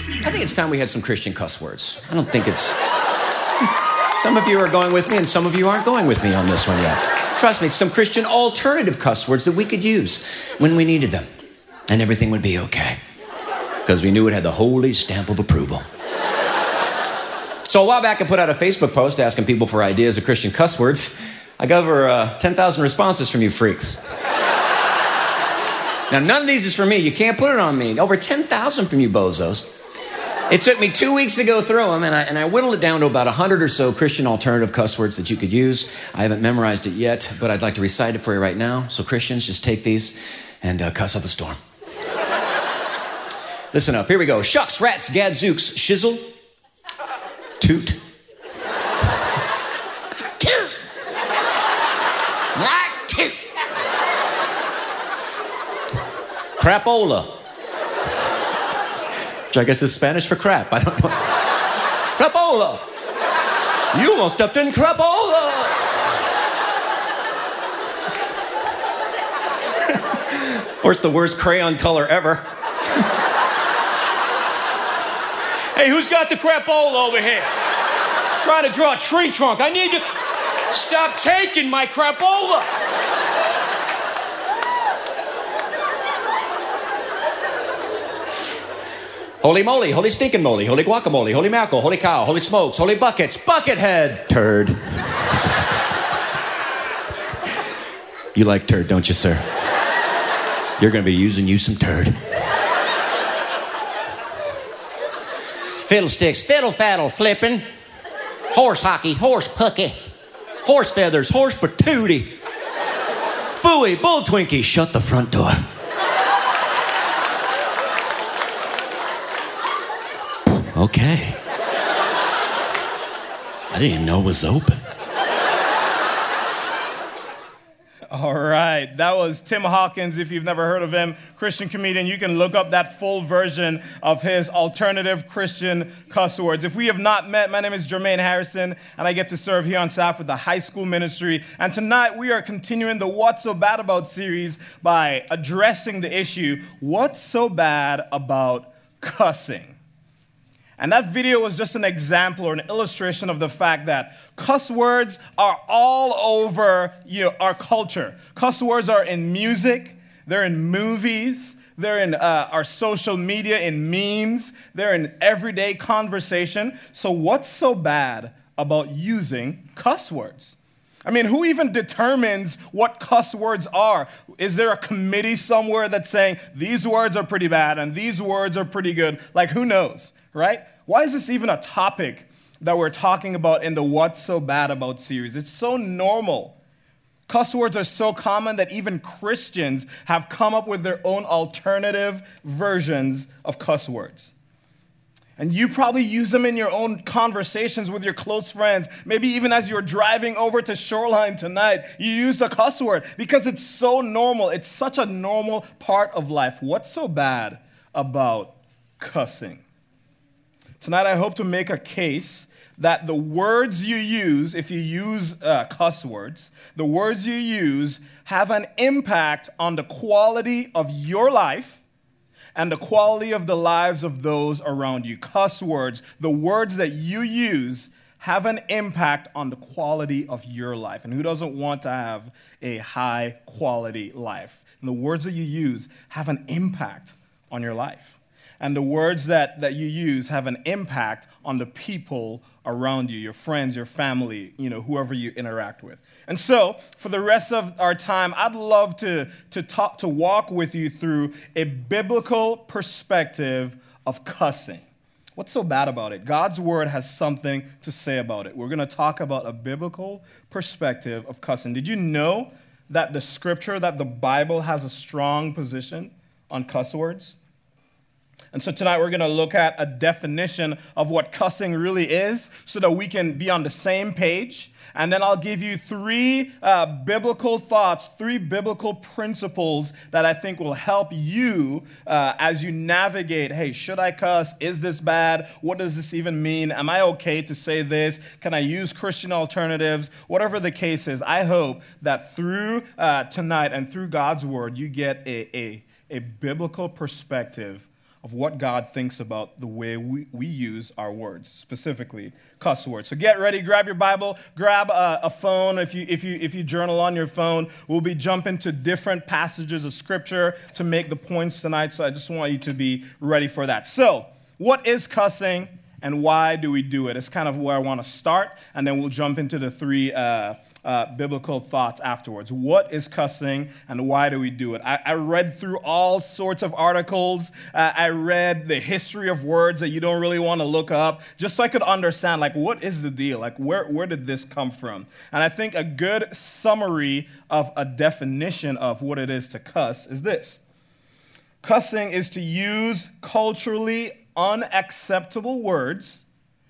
I think it's time we had some Christian cuss words. I don't think it's... Some of you are going with me and some of you aren't going with me on this one yet. Trust me, some Christian alternative cuss words that we could use when we needed them. And everything would be okay. Because we knew it had the holy stamp of approval. So a while back, I put out a Facebook post asking people for ideas of Christian cuss words. I got over 10,000 responses from you freaks. Now, none of these is for me. You can't put it on me. Over 10,000 from you bozos. It took me 2 weeks to go through them, and I whittled it down to about 100 or so Christian alternative cuss words that you could use. I haven't memorized it yet, but I'd like to recite it for you right now. So Christians, just take these and cuss up a storm. Listen up. Here we go. Shucks, rats, gadzooks, shizzle, toot. Toot. Like toot. Crapola. Which I guess is Spanish for crap. I don't know. Crapola. You almost stepped in crapola. Or it's the worst crayon color ever. Hey, who's got the crapola over here? Trying to draw a tree trunk. I need to stop taking my crapola. Holy moly, holy stinking moly, holy guacamole, holy mackerel, holy cow, holy smokes, holy buckets, buckethead, turd. You like turd, don't you, sir? You're going to be using you some turd. Fiddlesticks, fiddle-faddle, flippin'. Horse hockey, horse pucky. Horse feathers, horse patootie. Phooey, bull twinkie, shut the front door. Okay. I didn't even know it was open. All right, that was Tim Hawkins. If you've never heard of him, Christian comedian, you can look up that full version of his alternative Christian cuss words. If we have not met, my name is Jermaine Harrison, and I get to serve here on staff with the high school ministry. And tonight we are continuing the What's So Bad About series by addressing the issue, what's so bad about cussing? And that video was just an example or an illustration of the fact that cuss words are all over our culture. Cuss words are in music, they're in movies, they're in our social media, in memes, they're in everyday conversation. So what's so bad about using cuss words? I mean, who even determines what cuss words are? Is there a committee somewhere that's saying these words are pretty bad and these words are pretty good? Like, who knows? Right? Why is this even a topic that we're talking about in the What's So Bad About series? It's so normal. Cuss words are so common that even Christians have come up with their own alternative versions of cuss words. And you probably use them in your own conversations with your close friends. Maybe even as you're driving over to Shoreline tonight, you use a cuss word because it's so normal. It's such a normal part of life. What's so bad about cussing? Tonight, I hope to make a case that the words you use, if you use cuss words, the words you use have an impact on the quality of your life and the quality of the lives of those around you. Cuss words, the words that you use, have an impact on the quality of your life. And who doesn't want to have a high quality life? And the words that you use have an impact on your life. And the words that you use have an impact on the people around you, your friends, your family, whoever you interact with. And so, for the rest of our time, I'd love to walk with you through a biblical perspective of cussing. What's so bad about it? God's word has something to say about it. We're going to talk about a biblical perspective of cussing. Did you know that the Bible has a strong position on cuss words? And so tonight we're going to look at a definition of what cussing really is so that we can be on the same page. And then I'll give you three biblical thoughts, three biblical principles that I think will help you as you navigate, hey, should I cuss? Is this bad? What does this even mean? Am I okay to say this? Can I use Christian alternatives? Whatever the case is, I hope that through tonight and through God's word, you get a biblical perspective of what God thinks about the way we use our words, specifically cuss words. So get ready, grab your Bible, grab a phone. If you journal on your phone, we'll be jumping to different passages of Scripture to make the points tonight. So I just want you to be ready for that. So, what is cussing and why do we do it? It's kind of where I want to start, and then we'll jump into the three biblical thoughts afterwards. What is cussing and why do we do it? I read through all sorts of articles. I read the history of words that you don't really want to look up, just so I could understand, like, what is the deal? Like, where did this come from? And I think a good summary of a definition of what it is to cuss is this. Cussing is to use culturally unacceptable words.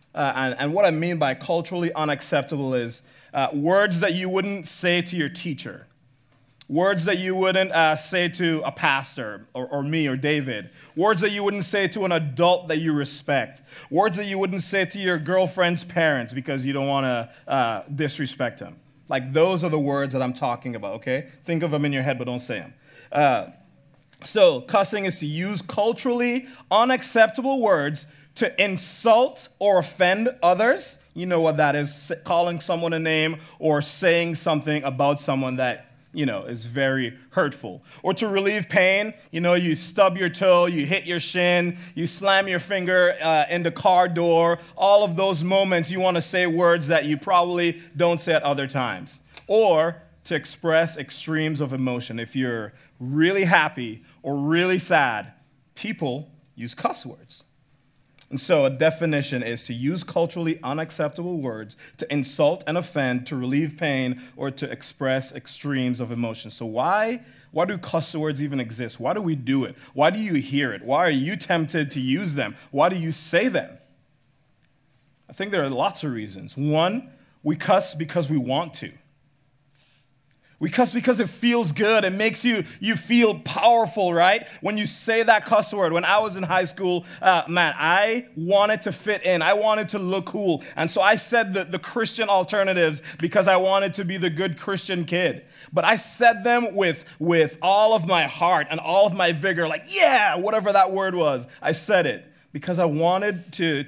And what I mean by culturally unacceptable is words that you wouldn't say to your teacher, words that you wouldn't say to a pastor or me or David, words that you wouldn't say to an adult that you respect, words that you wouldn't say to your girlfriend's parents because you don't want to disrespect them. Like, those are the words that I'm talking about, okay? Think of them in your head, but don't say them. So cussing is to use culturally unacceptable words to insult or offend others. You know what that is, calling someone a name or saying something about someone that, is very hurtful. Or to relieve pain, you stub your toe, you hit your shin, you slam your finger in the car door. All of those moments you want to say words that you probably don't say at other times. Or to express extremes of emotion. If you're really happy or really sad, people use cuss words. And so a definition is to use culturally unacceptable words to insult and offend, to relieve pain, or to express extremes of emotion. So why do cuss words even exist? Why do we do it? Why do you hear it? Why are you tempted to use them? Why do you say them? I think there are lots of reasons. One, we cuss because we want to. We cuss because it feels good. It makes you feel powerful, right? When you say that cuss word. When I was in high school, I wanted to fit in. I wanted to look cool. And so I said the Christian alternatives because I wanted to be the good Christian kid. But I said them with all of my heart and all of my vigor, like, yeah, whatever that word was. I said it because I wanted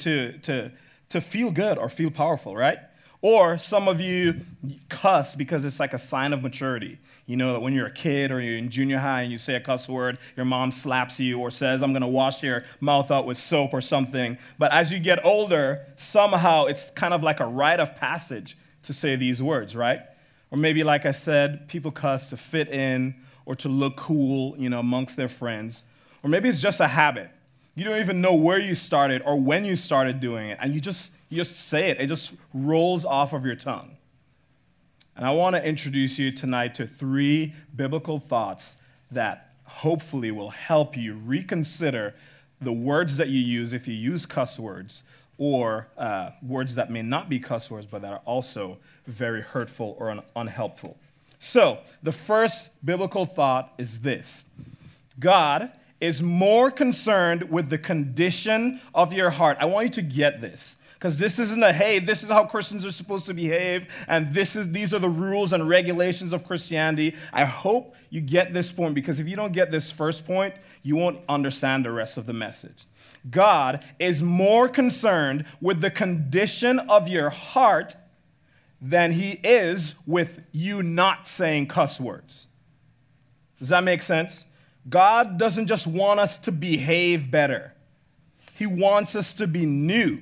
to feel good or feel powerful, right? Or some of you cuss because it's like a sign of maturity. You know that when you're a kid or you're in junior high and you say a cuss word, your mom slaps you or says, I'm going to wash your mouth out with soap or something. But as you get older, somehow it's kind of like a rite of passage to say these words, right? Or maybe, like I said, people cuss to fit in or to look cool, amongst their friends. Or maybe it's just a habit. You don't even know where you started or when you started doing it, and you just say it. It just rolls off of your tongue. And I want to introduce you tonight to three biblical thoughts that hopefully will help you reconsider the words that you use if you use cuss words, or words that may not be cuss words but that are also very hurtful or unhelpful. So, the first biblical thought is this: God is more concerned with the condition of your heart. I want you to get this. Because this isn't hey, this is how Christians are supposed to behave, and these are the rules and regulations of Christianity. I hope you get this point, because if you don't get this first point, you won't understand the rest of the message. God is more concerned with the condition of your heart than he is with you not saying cuss words. Does that make sense? God doesn't just want us to behave better. He wants us to be new.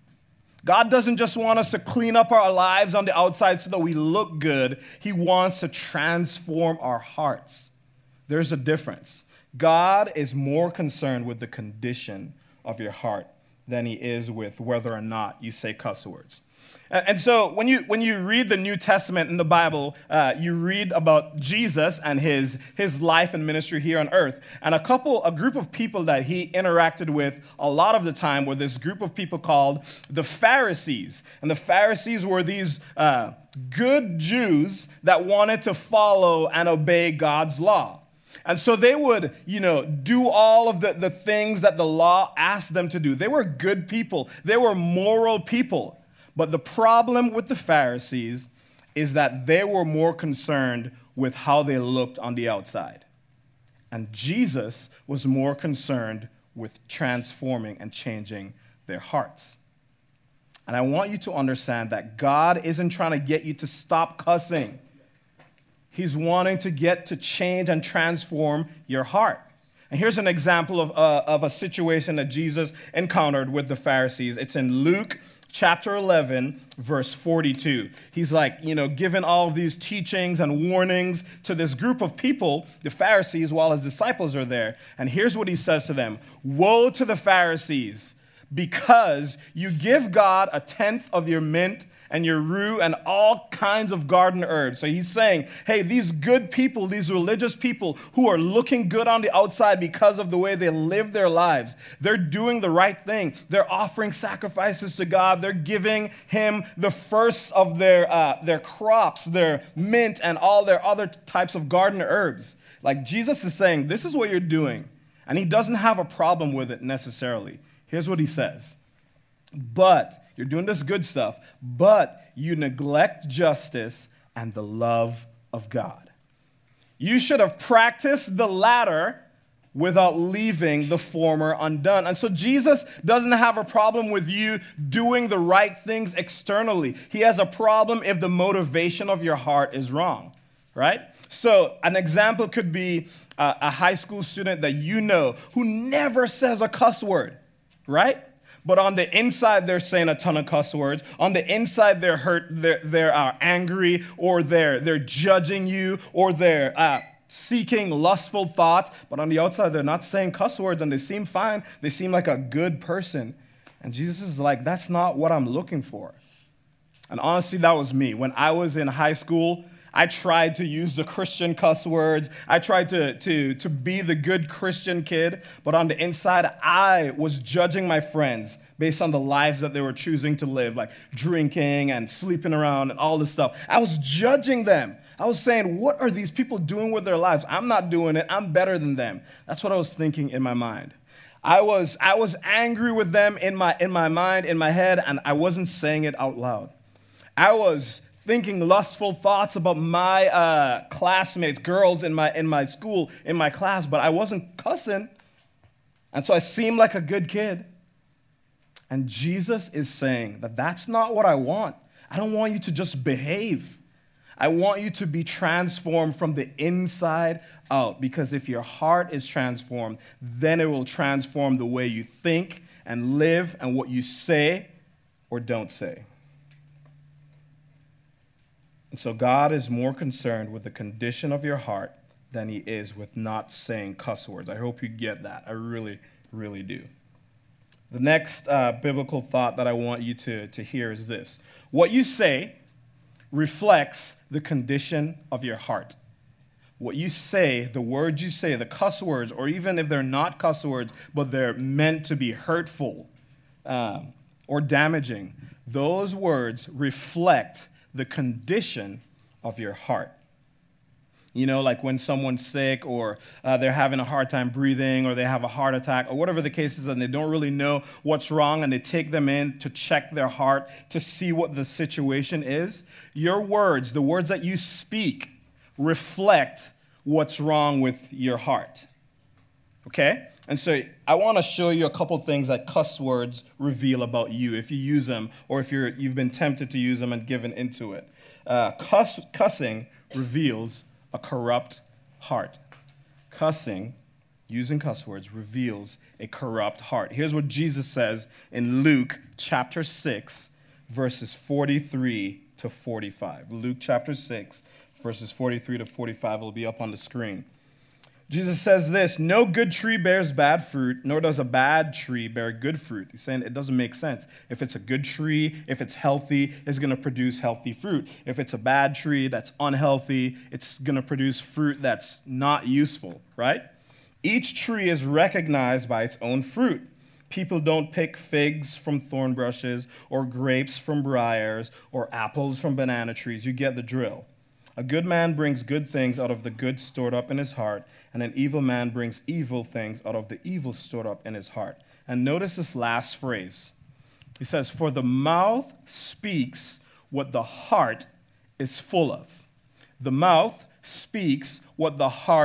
God doesn't just want us to clean up our lives on the outside so that we look good. He wants to transform our hearts. There's a difference. God is more concerned with the condition of your heart than he is with whether or not you say cuss words. And so when you read the New Testament in the Bible, you read about Jesus and his life and ministry here on earth. And a group of people that he interacted with a lot of the time were this group of people called the Pharisees. And the Pharisees were these good Jews that wanted to follow and obey God's law. And so they would, do all of the things that the law asked them to do. They were good people. They were moral people. But the problem with the Pharisees is that they were more concerned with how they looked on the outside. And Jesus was more concerned with transforming and changing their hearts. And I want you to understand that God isn't trying to get you to stop cussing. He's wanting to get to change and transform your heart. And here's an example of a situation that Jesus encountered with the Pharisees. It's in Luke chapter 11, verse 42. He's giving all of these teachings and warnings to this group of people, the Pharisees, while his disciples are there. And here's what he says to them. Woe to the Pharisees, because you give God a tenth of your mint and your rue and all kinds of garden herbs. So he's saying, hey, these good people, these religious people who are looking good on the outside because of the way they live their lives, they're doing the right thing. They're offering sacrifices to God. They're giving him the first of their crops, their mint and all their other types of garden herbs. Like Jesus is saying, this is what you're doing. And he doesn't have a problem with it necessarily. Here's what he says. But you're doing this good stuff, but you neglect justice and the love of God. You should have practiced the latter without leaving the former undone. And so Jesus doesn't have a problem with you doing the right things externally. He has a problem if the motivation of your heart is wrong, right? So an example could be a high school student that you know who never says a cuss word, right? But on the inside, they're saying a ton of cuss words. On the inside, they're hurt, they're angry, or they're judging you, or they're seeking lustful thoughts. But on the outside, they're not saying cuss words, and they seem fine. They seem like a good person. And Jesus is like, that's not what I'm looking for. And honestly, that was me. When I was in high school, I tried to use the Christian cuss words. I tried to be the good Christian kid. But on the inside, I was judging my friends based on the lives that they were choosing to live, like drinking and sleeping around and all this stuff. I was judging them. I was saying, what are these people doing with their lives? I'm not doing it. I'm better than them. That's what I was thinking in my mind. I was angry with them in my mind, in my head, and I wasn't saying it out loud. I was thinking lustful thoughts about my classmates, girls in my school, in my class, but I wasn't cussing. And so I seemed like a good kid. And Jesus is saying that that's not what I want. I don't want you to just behave. I want you to be transformed from the inside out, because if your heart is transformed, then it will transform the way you think and live and what you say or don't say. And so God is more concerned with the condition of your heart than he is with not saying cuss words. I hope you get that. I really, really do. The next biblical thought that I want you to hear is this. What you say reflects the condition of your heart. What you say, the words you say, the cuss words, or even if they're not cuss words, but they're meant to be hurtful or damaging, those words reflect the condition of your heart. You know, like when someone's sick or they're having a hard time breathing or they have a heart attack or whatever the case is, and they don't really know what's wrong, and they take them in to check their heart to see what the situation is. Your words, the words that you speak, reflect what's wrong with your heart. Okay? And so I want to show you a couple things that cuss words reveal about you if you use them or if you've been tempted to use them and given into it. Cussing reveals a corrupt heart. Cussing, using cuss words, reveals a corrupt heart. Here's what Jesus says in Luke chapter 6, verses 43 to 45. Luke chapter 6, verses 43 to 45 will be up on the screen. Jesus says this, no good tree bears bad fruit, nor does a bad tree bear good fruit. He's saying it doesn't make sense. If it's a good tree, if it's healthy, it's going to produce healthy fruit. If it's a bad tree that's unhealthy, it's going to produce fruit that's not useful, right? Each tree is recognized by its own fruit. People don't pick figs from thorn bushes or grapes from briars or apples from banana trees. You get the drill. A good man brings good things out of the good stored up in his heart, and an evil man brings evil things out of the evil stored up in his heart. And notice this last phrase. He says, for the mouth speaks what the heart is full of. The mouth speaks what the heart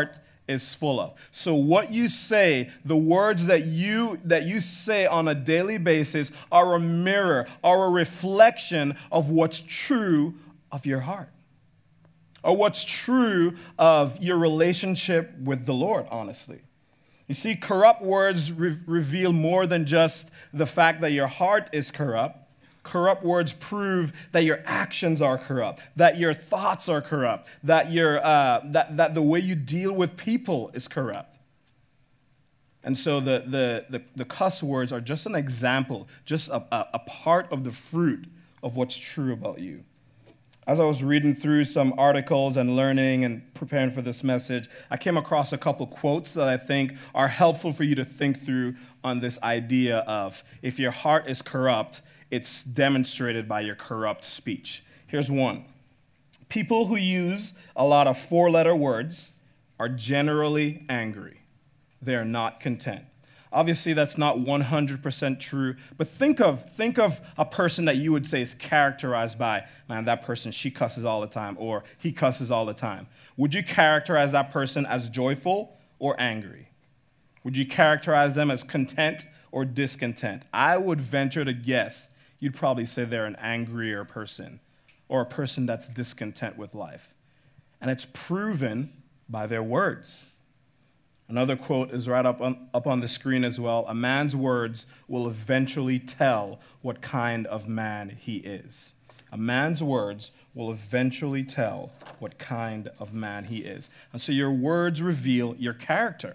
is full of. So what you say, the words that you say on a daily basis are a mirror, are a reflection of what's true of your heart, or what's true of your relationship with the Lord, honestly. You see, corrupt words reveal more than just the fact that your heart is corrupt. Corrupt words prove that your actions are corrupt, that your thoughts are corrupt, that that the way you deal with people is corrupt. And so the cuss words are just an example, just a part of the fruit of what's true about you. As I was reading through some articles and learning and preparing for this message, I came across a couple quotes that I think are helpful for you to think through on this idea of if your heart is corrupt, it's demonstrated by your corrupt speech. Here's one. People who use a lot of four-letter words are generally angry. They are not content. Obviously, that's not 100% true, but think of a person that you would say is characterized by, man, that person, she cusses all the time, or he cusses all the time. Would you characterize that person as joyful or angry? Would you characterize them as content or discontent? I would venture to guess you'd probably say they're an angrier person, or a person that's discontent with life. And it's proven by their words. Another quote is right up on the screen as well. A man's words will eventually tell what kind of man he is. A man's words will eventually tell what kind of man he is. And so your words reveal your character.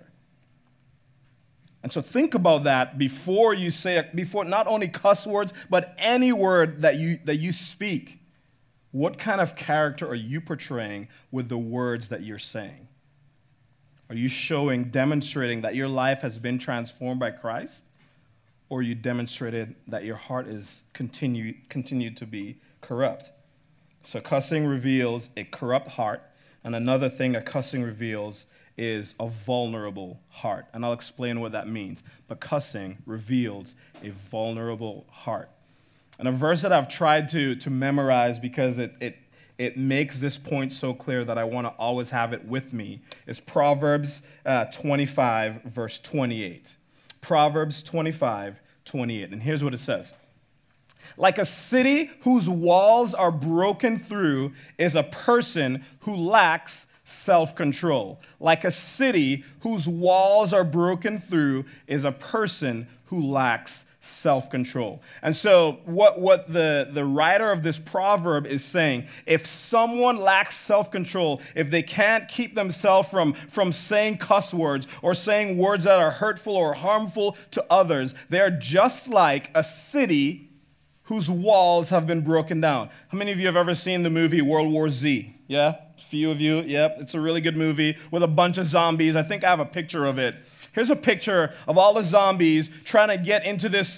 And so think about that before you say, before not only cuss words, but any word that you speak. What kind of character are you portraying with the words that you're saying? Are you demonstrating that your life has been transformed by Christ? Or you demonstrated that your heart is continued to be corrupt? So cussing reveals a corrupt heart. And another thing that cussing reveals is a vulnerable heart. And I'll explain what that means. But cussing reveals a vulnerable heart. And a verse that I've tried to memorize because it makes this point so clear that I want to always have it with me is Proverbs 25, verse 28. Proverbs 25, 28. And here's what it says. Like a city whose walls are broken through is a person who lacks self-control. Like a city whose walls are broken through is a person who lacks self-control. And so what the writer of this proverb is saying, if someone lacks self-control, if they can't keep themselves from saying cuss words or saying words that are hurtful or harmful to others, they're just like a city whose walls have been broken down. How many of you have ever seen the movie World War Z? Yeah? A few of you. Yep. It's a really good movie with a bunch of zombies. I think I have a picture of it. Here's a picture of all the zombies trying to get into this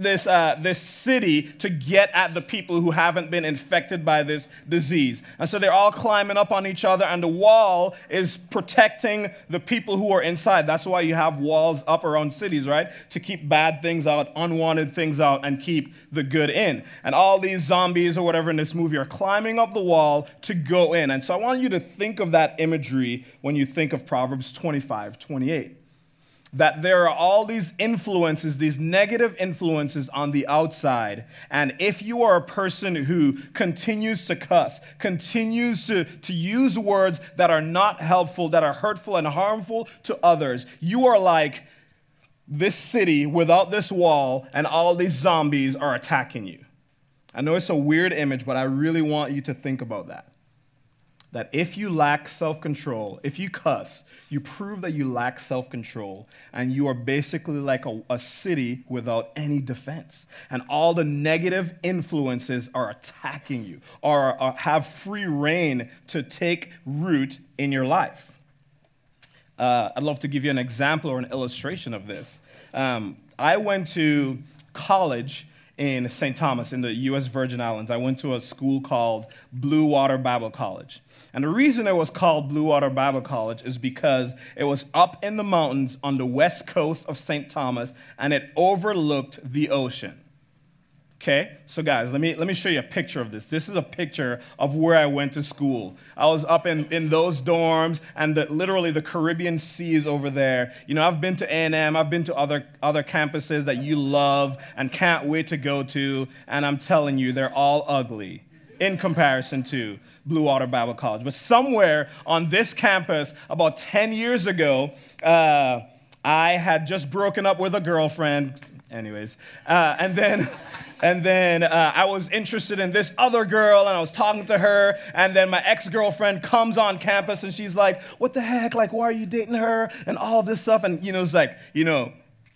city to get at the people who haven't been infected by this disease. And so they're all climbing up on each other, and the wall is protecting the people who are inside. That's why you have walls up around cities, right? To keep bad things out, unwanted things out, and keep the good in. And all these zombies or whatever in this movie are climbing up the wall to go in. And so I want you to think of that imagery when you think of Proverbs 25, 28. That there are all these influences, these negative influences on the outside. And if you are a person who continues to cuss, continues to use words that are not helpful, that are hurtful and harmful to others, you are like this city without this wall, and all these zombies are attacking you. I know it's a weird image, but I really want you to think about that. That if you lack self-control, if you cuss, you prove that you lack self-control, and you are basically like a city without any defense. And all the negative influences are attacking you, or have free reign to take root in your life. I'd love to give you an example or an illustration of this. I went to college in St. Thomas in the U.S. Virgin Islands. I went to a school called Blue Water Bible College. And the reason it was called Blue Water Bible College is because it was up in the mountains on the west coast of St. Thomas, and it overlooked the ocean. Okay, so guys, let me show you a picture of this. This is a picture of where I went to school. I was up in those dorms, and literally the Caribbean Sea is over there. You know, I've been to A&M, I've been to other campuses that you love and can't wait to go to, and I'm telling you, they're all ugly in comparison to Blue Water Bible College. But somewhere on this campus, about 10 years ago, I had just broken up with a girlfriend. Anyways, and then I was interested in this other girl, and I was talking to her, and then my ex-girlfriend comes on campus, and she's like, what the heck, like, why are you dating her, and all this stuff, and, you know, it's like, you know,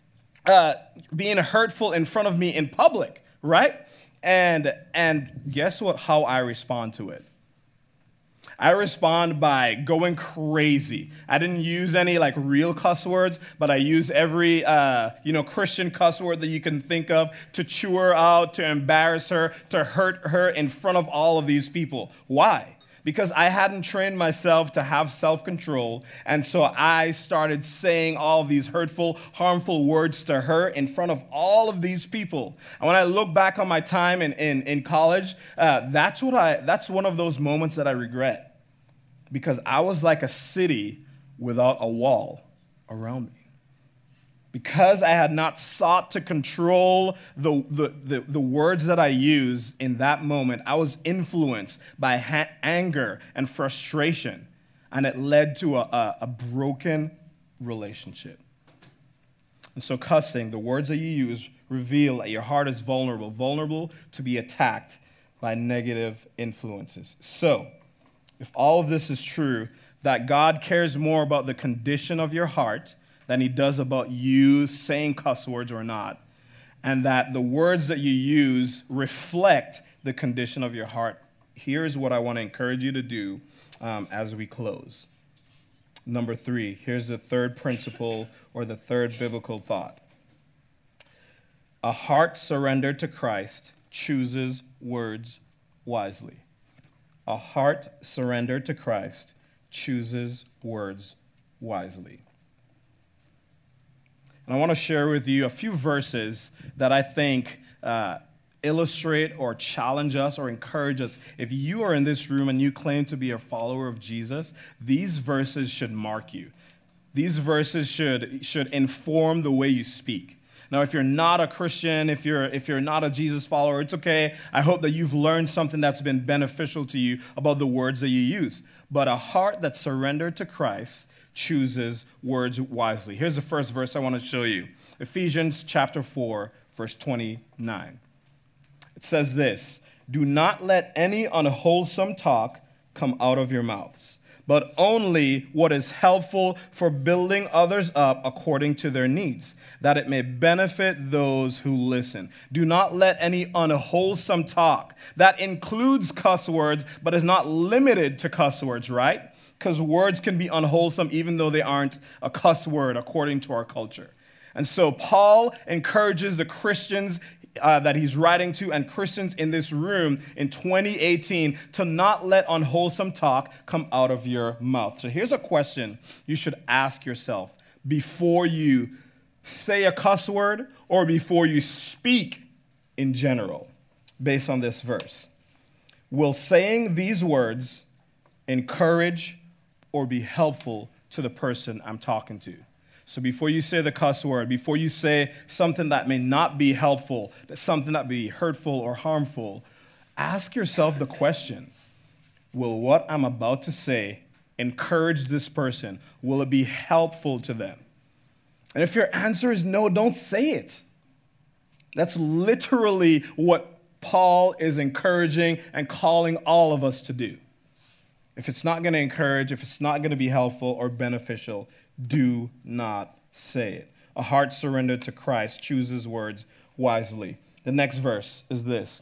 being hurtful in front of me in public, right? And guess what, how I respond to it? I respond by going crazy. I didn't use any like real cuss words, but I used every Christian cuss word that you can think of to chew her out, to embarrass her, to hurt her in front of all of these people. Why? Because I hadn't trained myself to have self-control, and so I started saying all these hurtful, harmful words to her in front of all of these people. And when I look back on my time in college, that's one of those moments that I regret, because I was like a city without a wall around me. Because I had not sought to control the words that I use in that moment, I was influenced by anger and frustration, and it led to a broken relationship. And so cussing, the words that you use, reveal that your heart is vulnerable to be attacked by negative influences. So, if all of this is true, that God cares more about the condition of your heart than he does about you saying cuss words or not, and that the words that you use reflect the condition of your heart, here's what I want to encourage you to do as we close. Number 3, here's the third principle or the third biblical thought. A heart surrendered to Christ chooses words wisely. A heart surrendered to Christ chooses words wisely. And I want to share with you a few verses that I think illustrate or challenge us or encourage us. If you are in this room and you claim to be a follower of Jesus, these verses should mark you. These verses should inform the way you speak. Now, if you're not a Christian, if you're not a Jesus follower, it's okay. I hope that you've learned something that's been beneficial to you about the words that you use. But a heart that's surrendered to Christ chooses words wisely. Here's the first verse I want to show you. Ephesians chapter 4, verse 29. It says this, "Do not let any unwholesome talk come out of your mouths, but only what is helpful for building others up according to their needs, that it may benefit those who listen." Do not let any unwholesome talk. That includes cuss words, but is not limited to cuss words, right? Because words can be unwholesome even though they aren't a cuss word according to our culture. And so Paul encourages the Christians that he's writing to and Christians in this room in 2018 to not let unwholesome talk come out of your mouth. So here's a question you should ask yourself before you say a cuss word or before you speak in general based on this verse. Will saying these words encourage or be helpful to the person I'm talking to? So before you say the cuss word, before you say something that may not be helpful, something that be hurtful or harmful, ask yourself the question, will what I'm about to say encourage this person? Will it be helpful to them? And if your answer is no, don't say it. That's literally what Paul is encouraging and calling all of us to do. If it's not going to encourage, if it's not going to be helpful or beneficial, do not say it. A heart surrendered to Christ chooses words wisely. The next verse is this.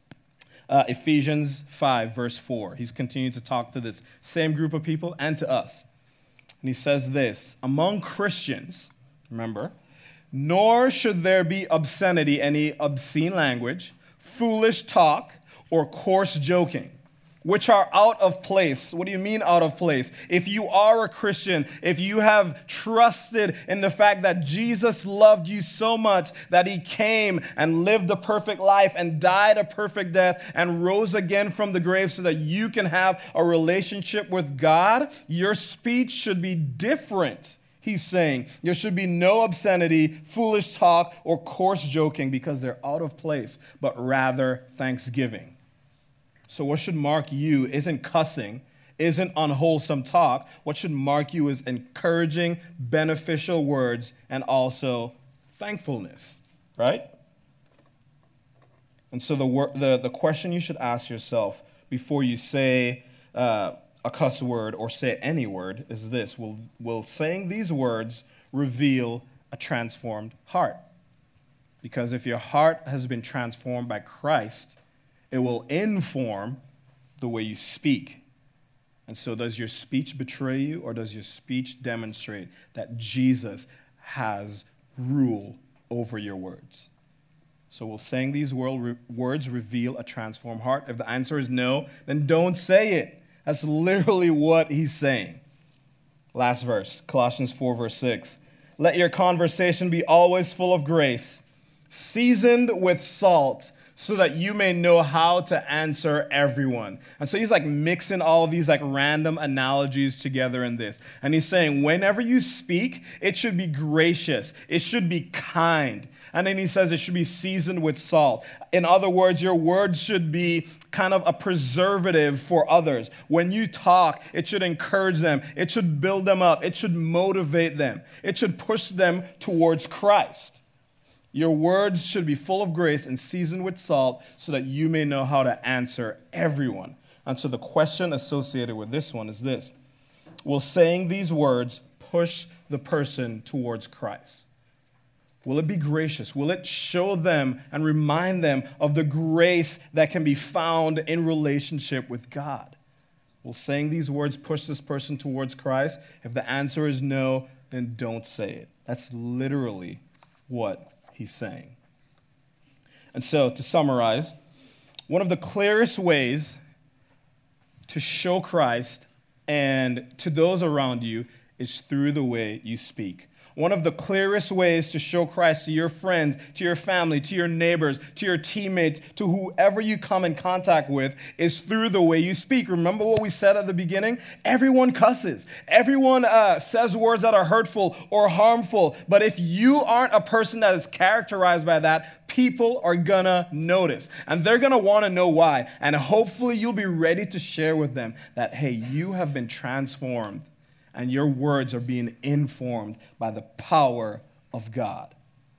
Ephesians 5, verse 4. He's continuing to talk to this same group of people and to us. And he says this, among Christians, remember, nor should there be obscenity, any obscene language, foolish talk, or coarse joking, which are out of place. What do you mean out of place? If you are a Christian, if you have trusted in the fact that Jesus loved you so much that he came and lived a perfect life and died a perfect death and rose again from the grave so that you can have a relationship with God, your speech should be different. He's saying there should be no obscenity, foolish talk, or coarse joking because they're out of place, but rather thanksgiving. So what should mark you isn't cussing, isn't unwholesome talk. What should mark you is encouraging, beneficial words, and also thankfulness, right? And so the question you should ask yourself before you say a cuss word or say any word is this: will saying these words reveal a transformed heart? Because if your heart has been transformed by Christ, it will inform the way you speak. And so does your speech betray you, or does your speech demonstrate that Jesus has rule over your words? So will saying these words reveal a transformed heart? If the answer is no, then don't say it. That's literally what he's saying. Last verse, Colossians 4, verse 6. Let your conversation be always full of grace, seasoned with salt, so that you may know how to answer everyone. And so he's like mixing all of these like random analogies together in this. And he's saying whenever you speak, it should be gracious. It should be kind. And then he says it should be seasoned with salt. In other words, your words should be kind of a preservative for others. When you talk, it should encourage them. It should build them up. It should motivate them. It should push them towards Christ. Your words should be full of grace and seasoned with salt so that you may know how to answer everyone. And so the question associated with this one is this: will saying these words push the person towards Christ? Will it be gracious? Will it show them and remind them of the grace that can be found in relationship with God? Will saying these words push this person towards Christ? If the answer is no, then don't say it. That's literally what he's saying. And so, to summarize, one of the clearest ways to show Christ and to those around you is through the way you speak. One of the clearest ways to show Christ to your friends, to your family, to your neighbors, to your teammates, to whoever you come in contact with is through the way you speak. Remember what we said at the beginning? Everyone cusses. Everyone says words that are hurtful or harmful. But if you aren't a person that is characterized by that, people are going to notice. And they're going to want to know why. And hopefully you'll be ready to share with them that, hey, you have been transformed. And your words are being informed by the power of God.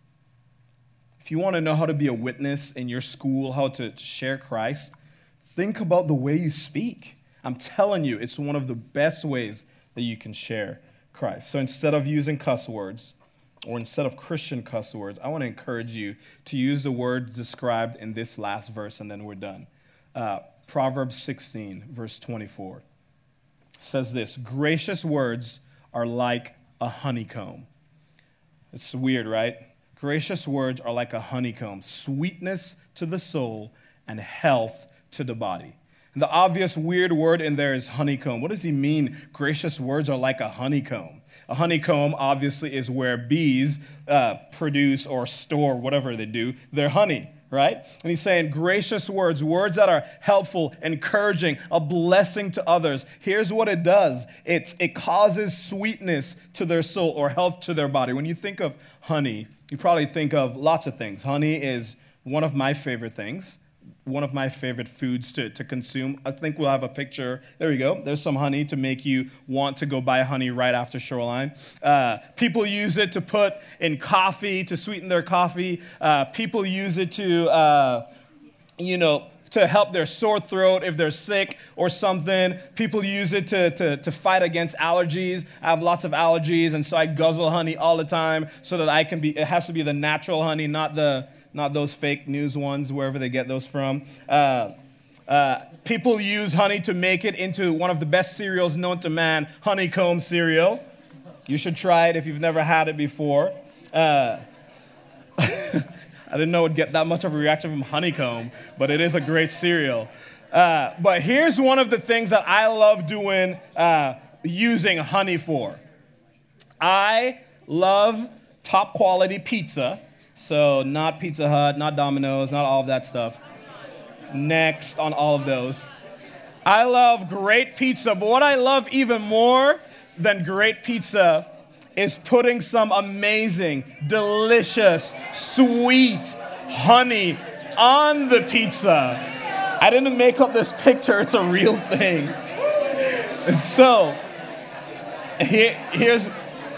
If you want to know how to be a witness in your school, how to share Christ, think about the way you speak. I'm telling you, it's one of the best ways that you can share Christ. So instead of using cuss words, or instead of Christian cuss words, I want to encourage you to use the words described in this last verse, and then we're done. Proverbs 16, verse 24. Says this: gracious words are like a honeycomb. It's weird, right? Gracious words are like a honeycomb, sweetness to the soul and health to the body. And the obvious weird word in there is honeycomb. What does he mean? Gracious words are like a honeycomb. A honeycomb obviously is where bees produce or store whatever they do, their honey. Right? And he's saying gracious words, words that are helpful, encouraging, a blessing to others. Here's what it does. It causes sweetness to their soul or health to their body. When you think of honey, you probably think of lots of things. Honey is one of my favorite things, one of my favorite foods to consume. I think we'll have a picture. There we go. There's some honey to make you want to go buy honey right after Shoreline. People use it to put in coffee, to sweeten their coffee. People use it to help their sore throat if they're sick or something. People use it to fight against allergies. I have lots of allergies, and so I guzzle honey all the time so that it has to be the natural honey, not those fake news ones, wherever they get those from. People use honey to make it into one of the best cereals known to man, honeycomb cereal. You should try it if you've never had it before. I didn't know it would get that much of a reaction from honeycomb, but it is a great cereal. But here's one of the things that I love doing, using honey for. I love top quality pizza. So not Pizza Hut, not Domino's, not all of that stuff. Next on all of those. I love great pizza, but what I love even more than great pizza is putting some amazing, delicious, sweet honey on the pizza. I didn't make up this picture, it's a real thing. And so, here's,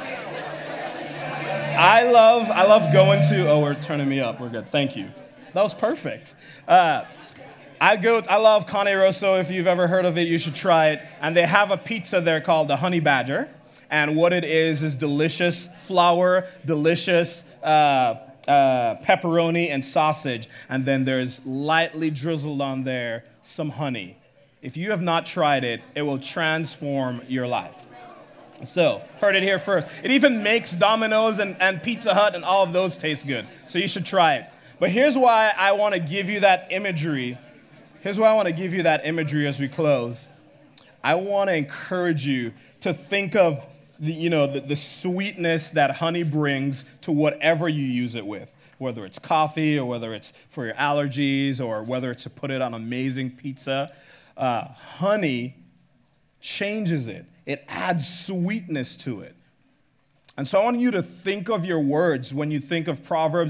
I love going to, oh, we're turning me up, we're good, thank you. That was perfect. I love Cane Rosso. If you've ever heard of it, you should try it. And they have a pizza there called the Honey Badger. And what it is delicious flour, delicious pepperoni and sausage. And then there's lightly drizzled on there some honey. If you have not tried it, it will transform your life. So, heard it here first. It even makes Domino's and Pizza Hut and all of those taste good. So you should try it. But here's why I want to give you that imagery. Here's why I want to give you that imagery as we close. I want to encourage you to think of the sweetness that honey brings to whatever you use it with, whether it's coffee or whether it's for your allergies or whether it's to put it on amazing pizza. Honey changes it. It adds sweetness to it. And so I want you to think of your words when you think of Proverbs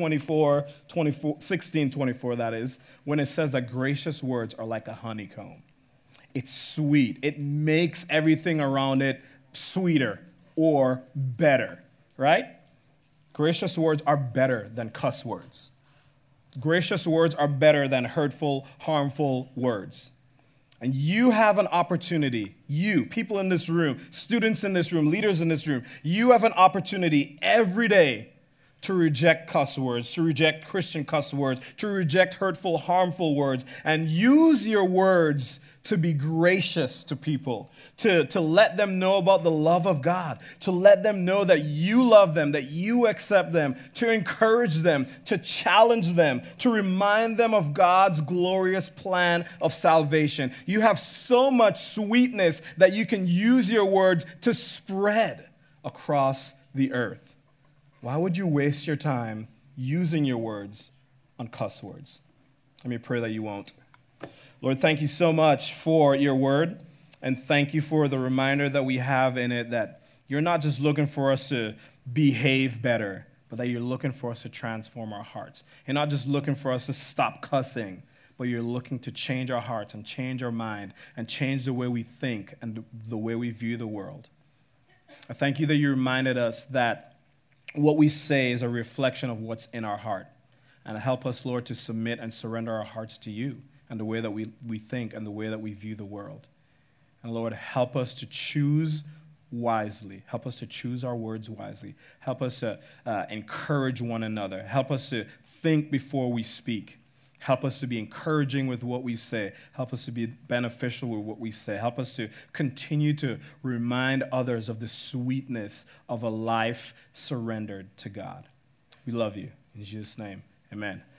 16:24, that is, when it says that gracious words are like a honeycomb. It's sweet. It makes everything around it sweeter or better, right? Gracious words are better than cuss words. Gracious words are better than hurtful, harmful words. And you have an opportunity, you, people in this room, students in this room, leaders in this room, you have an opportunity every day to reject cuss words, to reject Christian cuss words, to reject hurtful, harmful words, and use your words to be gracious to people, to let them know about the love of God, to let them know that you love them, that you accept them, to encourage them, to challenge them, to remind them of God's glorious plan of salvation. You have so much sweetness that you can use your words to spread across the earth. Why would you waste your time using your words on cuss words? Let me pray that you won't. Lord, thank you so much for your word, and thank you for the reminder that we have in it that you're not just looking for us to behave better, but that you're looking for us to transform our hearts. You're not just looking for us to stop cussing, but you're looking to change our hearts and change our mind and change the way we think and the way we view the world. I thank you that you reminded us that what we say is a reflection of what's in our heart. And help us, Lord, to submit and surrender our hearts to you and the way that we think and the way that we view the world. And Lord, help us to choose wisely. Help us to choose our words wisely. Help us to encourage one another. Help us to think before we speak. Help us to be encouraging with what we say. Help us to be beneficial with what we say. Help us to continue to remind others of the sweetness of a life surrendered to God. We love you. In Jesus' name, amen.